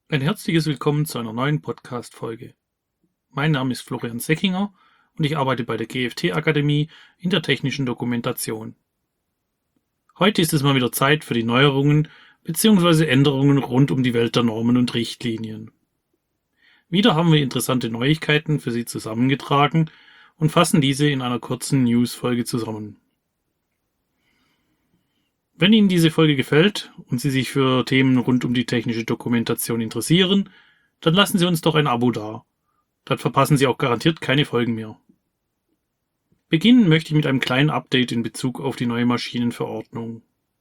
Ein herzliches Willkommen zu einer neuen Podcast-Folge. Mein Name ist Florian Seckinger und ich arbeite bei der GFT-Akademie in der technischen Dokumentation. Heute ist es mal wieder Zeit für die Neuerungen bzw. Änderungen rund um die Welt der Normen und Richtlinien. Wieder haben wir interessante Neuigkeiten für Sie zusammengetragen und fassen diese in einer kurzen News-Folge zusammen. Wenn Ihnen diese Folge gefällt und Sie sich für Themen rund um die technische Dokumentation interessieren, dann lassen Sie uns doch ein Abo da. Dann verpassen Sie auch garantiert keine Folgen mehr. Beginnen möchte ich mit einem kleinen Update in Bezug auf die neue Maschinenverordnung.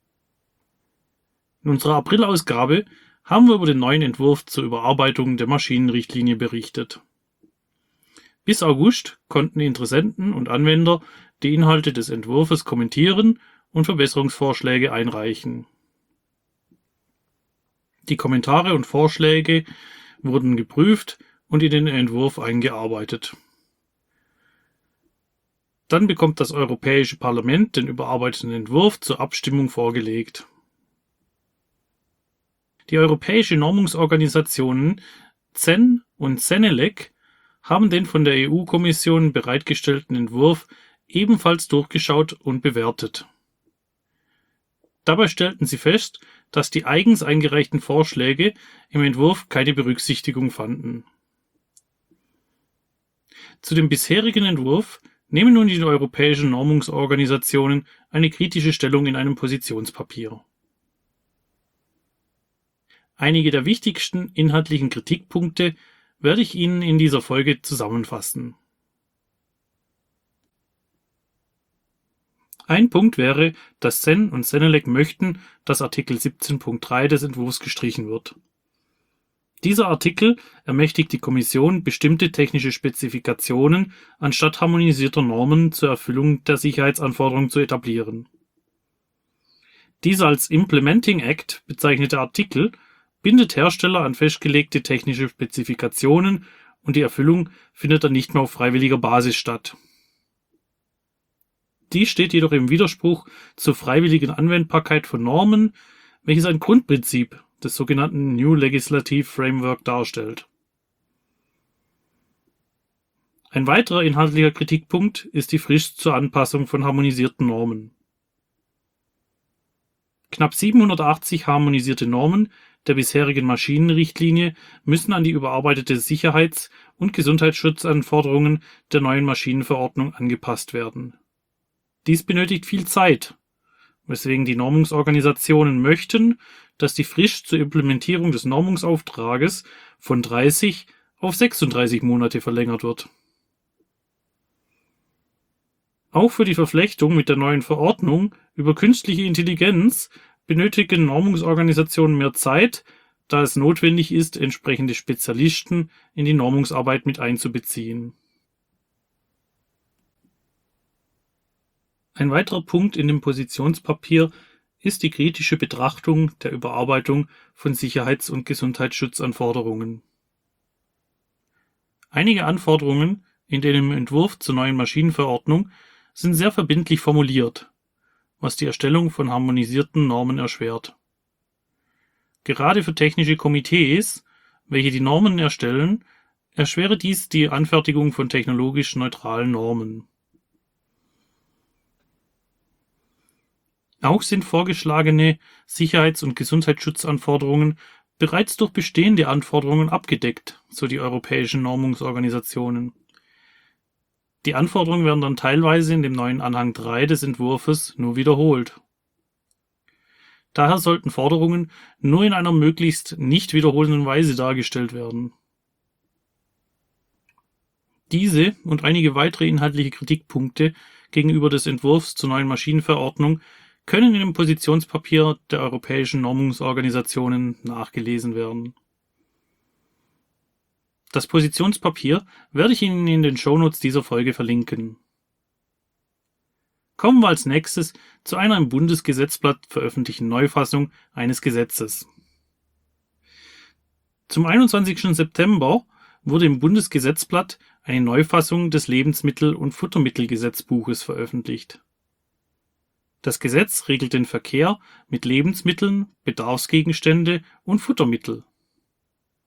In unserer April-Ausgabe haben wir über den neuen Entwurf zur Überarbeitung der Maschinenrichtlinie berichtet. Bis August konnten Interessenten und Anwender die Inhalte des Entwurfs kommentieren und Verbesserungsvorschläge einreichen. Die Kommentare und Vorschläge wurden geprüft und in den Entwurf eingearbeitet. Dann bekommt das Europäische Parlament den überarbeiteten Entwurf zur Abstimmung vorgelegt. Die europäische Normungsorganisationen CEN und CENELEC haben den von der EU-Kommission bereitgestellten Entwurf ebenfalls durchgeschaut und bewertet. Dabei stellten sie fest, dass die eigens eingereichten Vorschläge im Entwurf keine Berücksichtigung fanden. Zu dem bisherigen Entwurf nehmen nun die europäischen Normungsorganisationen eine kritische Stellung in einem Positionspapier. Einige der wichtigsten inhaltlichen Kritikpunkte werde ich Ihnen in dieser Folge zusammenfassen. Ein Punkt wäre, dass CEN und CENELEC möchten, dass Artikel 17.3 des Entwurfs gestrichen wird. Dieser Artikel ermächtigt die Kommission, bestimmte technische Spezifikationen anstatt harmonisierter Normen zur Erfüllung der Sicherheitsanforderungen zu etablieren. Dieser als Implementing Act bezeichnete Artikel bindet Hersteller an festgelegte technische Spezifikationen und die Erfüllung findet dann nicht mehr auf freiwilliger Basis statt. Dies steht jedoch im Widerspruch zur freiwilligen Anwendbarkeit von Normen, welches ein Grundprinzip des sogenannten New Legislative Framework darstellt. Ein weiterer inhaltlicher Kritikpunkt ist die Frist zur Anpassung von harmonisierten Normen. Knapp 780 harmonisierte Normen der bisherigen Maschinenrichtlinie müssen an die überarbeitete Sicherheits- und Gesundheitsschutzanforderungen der neuen Maschinenverordnung angepasst werden. Dies benötigt viel Zeit, weswegen die Normungsorganisationen möchten, dass die Frist zur Implementierung des Normungsauftrages von 30 auf 36 Monate verlängert wird. Auch für die Verflechtung mit der neuen Verordnung über künstliche Intelligenz benötigen Normungsorganisationen mehr Zeit, da es notwendig ist, entsprechende Spezialisten in die Normungsarbeit mit einzubeziehen. Ein weiterer Punkt in dem Positionspapier ist die kritische Betrachtung der Überarbeitung von Sicherheits- und Gesundheitsschutzanforderungen. Einige Anforderungen in dem Entwurf zur neuen Maschinenverordnung sind sehr verbindlich formuliert, was die Erstellung von harmonisierten Normen erschwert. Gerade für technische Komitees, welche die Normen erstellen, erschwere dies die Anfertigung von technologisch neutralen Normen. Auch sind vorgeschlagene Sicherheits- und Gesundheitsschutzanforderungen bereits durch bestehende Anforderungen abgedeckt, so die europäischen Normungsorganisationen. Die Anforderungen werden dann teilweise in dem neuen Anhang 3 des Entwurfs nur wiederholt. Daher sollten Forderungen nur in einer möglichst nicht wiederholenden Weise dargestellt werden. Diese und einige weitere inhaltliche Kritikpunkte gegenüber des Entwurfs zur neuen Maschinenverordnung können in dem Positionspapier der europäischen Normungsorganisationen nachgelesen werden. Das Positionspapier werde ich Ihnen in den Shownotes dieser Folge verlinken. Kommen wir als nächstes zu einer im Bundesgesetzblatt veröffentlichten Neufassung eines Gesetzes. Zum 21. September wurde im Bundesgesetzblatt eine Neufassung des Lebensmittel- und Futtermittelgesetzbuches veröffentlicht. Das Gesetz regelt den Verkehr mit Lebensmitteln, Bedarfsgegenstände und Futtermittel.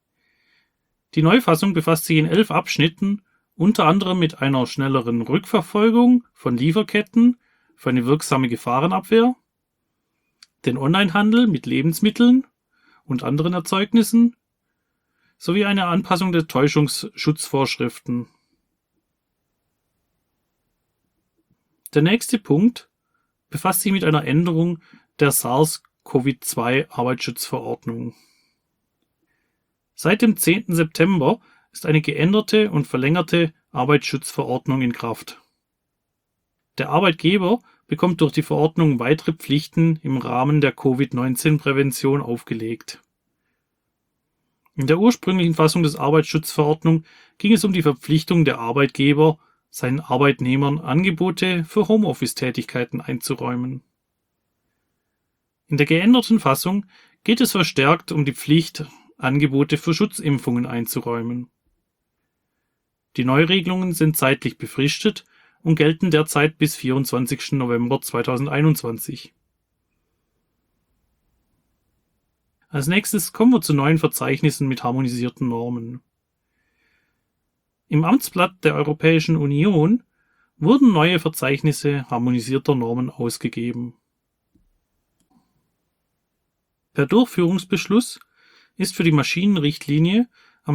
Die Neufassung befasst sich in 11 Abschnitten, unter anderem mit einer schnelleren Rückverfolgung von Lieferketten für eine wirksame Gefahrenabwehr, den Onlinehandel mit Lebensmitteln und anderen Erzeugnissen sowie eine Anpassung der Täuschungsschutzvorschriften. Der nächste Punkt befasst sich mit einer Änderung der SARS-CoV-2-Arbeitsschutzverordnung. Seit dem 10. September ist eine geänderte und verlängerte Arbeitsschutzverordnung in Kraft. Der Arbeitgeber bekommt durch die Verordnung weitere Pflichten im Rahmen der Covid-19-Prävention aufgelegt. In der ursprünglichen Fassung des Arbeitsschutzverordnung ging es um die Verpflichtung der Arbeitgeber, seinen Arbeitnehmern Angebote für Homeoffice-Tätigkeiten einzuräumen. In der geänderten Fassung geht es verstärkt um die Pflicht, Angebote für Schutzimpfungen einzuräumen. Die Neuregelungen sind zeitlich befristet und gelten derzeit bis 24. November 2021. Als nächstes kommen wir zu neuen Verzeichnissen mit harmonisierten Normen. Im Amtsblatt der Europäischen Union wurden neue Verzeichnisse harmonisierter Normen ausgegeben. Per Durchführungsbeschluss ist für die Maschinenrichtlinie am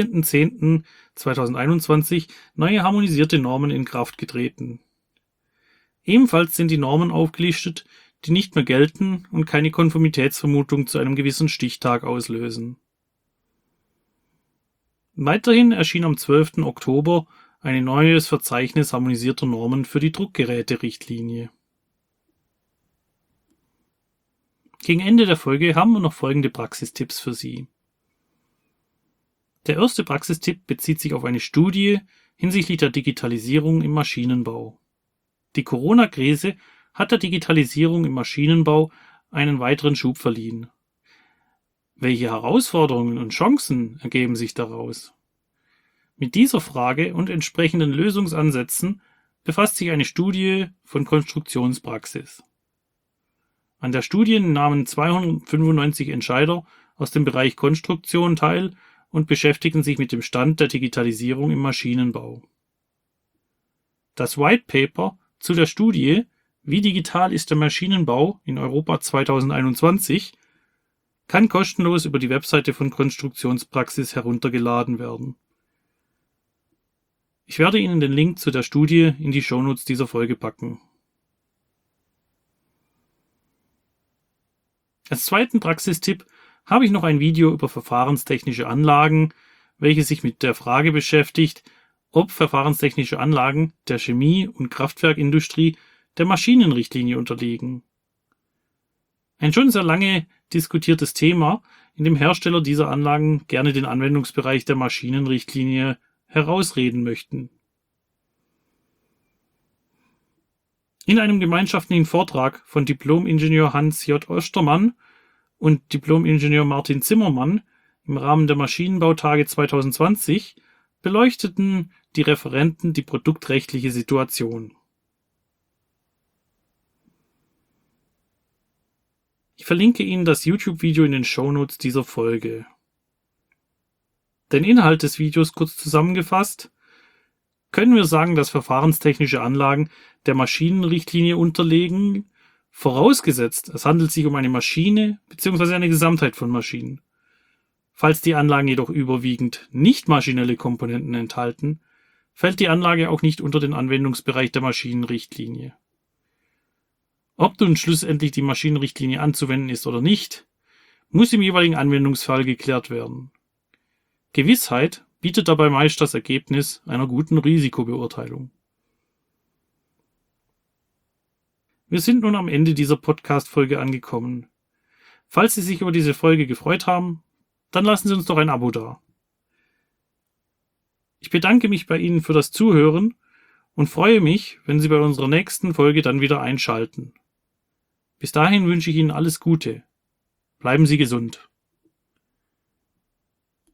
15.10.2021 neue harmonisierte Normen in Kraft getreten. Ebenfalls sind die Normen aufgelistet, die nicht mehr gelten und keine Konformitätsvermutung zu einem gewissen Stichtag auslösen. Weiterhin erschien am 12. Oktober ein neues Verzeichnis harmonisierter Normen für die Druckgeräte-Richtlinie. Gegen Ende der Folge haben wir noch folgende Praxistipps für Sie. Der erste Praxistipp bezieht sich auf eine Studie hinsichtlich der Digitalisierung im Maschinenbau. Die Corona-Krise hat der Digitalisierung im Maschinenbau einen weiteren Schub verliehen. Welche Herausforderungen und Chancen ergeben sich daraus? Mit dieser Frage und entsprechenden Lösungsansätzen befasst sich eine Studie von Konstruktionspraxis. An der Studie nahmen 295 Entscheider aus dem Bereich Konstruktion teil und beschäftigten sich mit dem Stand der Digitalisierung im Maschinenbau. Das White Paper zu der Studie Wie digital ist der Maschinenbau in Europa 2021 kann kostenlos über die Webseite von Konstruktionspraxis heruntergeladen werden. Ich werde Ihnen den Link zu der Studie in die Shownotes dieser Folge packen. Als zweiten Praxistipp habe ich noch ein Video über verfahrenstechnische Anlagen, welches sich mit der Frage beschäftigt, ob verfahrenstechnische Anlagen der Chemie- und Kraftwerkindustrie der Maschinenrichtlinie unterliegen. Ein schon sehr lange diskutiertes Thema, in dem Hersteller dieser Anlagen gerne den Anwendungsbereich der Maschinenrichtlinie herausreden möchten. In einem gemeinschaftlichen Vortrag von Diplom-Ingenieur Hans J. Ostermann und Diplom-Ingenieur Martin Zimmermann im Rahmen der Maschinenbautage 2020 beleuchteten die Referenten die produktrechtliche Situation. Ich verlinke Ihnen das YouTube-Video in den Shownotes dieser Folge. Den Inhalt des Videos kurz zusammengefasst: Können wir sagen, dass verfahrenstechnische Anlagen der Maschinenrichtlinie unterliegen, vorausgesetzt, es handelt sich um eine Maschine bzw. eine Gesamtheit von Maschinen. Falls die Anlagen jedoch überwiegend nicht maschinelle Komponenten enthalten, fällt die Anlage auch nicht unter den Anwendungsbereich der Maschinenrichtlinie. Ob nun schlussendlich die Maschinenrichtlinie anzuwenden ist oder nicht, muss im jeweiligen Anwendungsfall geklärt werden. Gewissheit bietet dabei meist das Ergebnis einer guten Risikobeurteilung. Wir sind nun am Ende dieser Podcast-Folge angekommen. Falls Sie sich über diese Folge gefreut haben, dann lassen Sie uns doch ein Abo da. Ich bedanke mich bei Ihnen für das Zuhören und freue mich, wenn Sie bei unserer nächsten Folge dann wieder einschalten. Bis dahin wünsche ich Ihnen alles Gute. Bleiben Sie gesund.